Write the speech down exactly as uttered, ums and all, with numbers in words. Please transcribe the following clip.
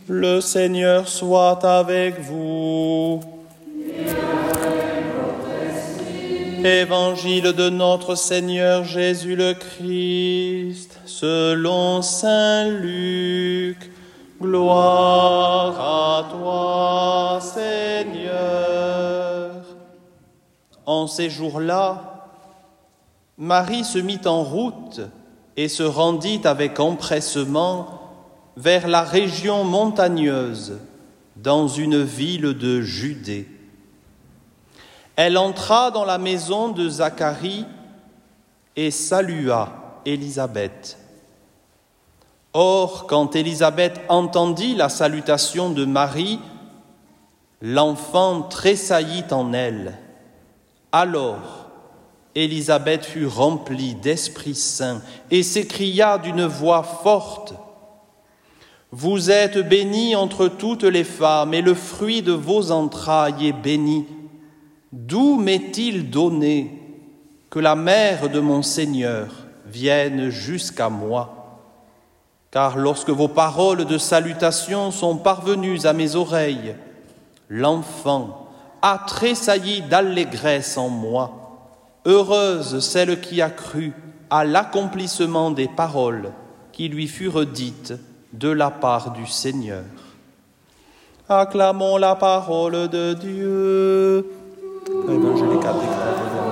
Le Seigneur soit avec vous. Évangile de notre Seigneur Jésus le Christ, selon saint Luc. Gloire à toi, Seigneur. En ces jours-là, Marie se mit en route et se rendit avec empressement vers la région montagneuse, dans une ville de Judée. Elle entra dans la maison de Zacharie et salua Élisabeth. Or, quand Élisabeth entendit la salutation de Marie, l'enfant tressaillit en elle. Alors, Élisabeth fut remplie d'Esprit Saint et s'écria d'une voix forte: « Vous êtes bénie entre toutes les femmes, et le fruit de vos entrailles est béni. D'où m'est-il donné que la mère de mon Seigneur vienne jusqu'à moi? Car lorsque vos paroles de salutation sont parvenues à mes oreilles, l'enfant a tressailli d'allégresse en moi. Heureuse celle qui a cru à l'accomplissement des paroles qui lui furent dites de la part du Seigneur. » Acclamons la parole de Dieu. Évangile déclaré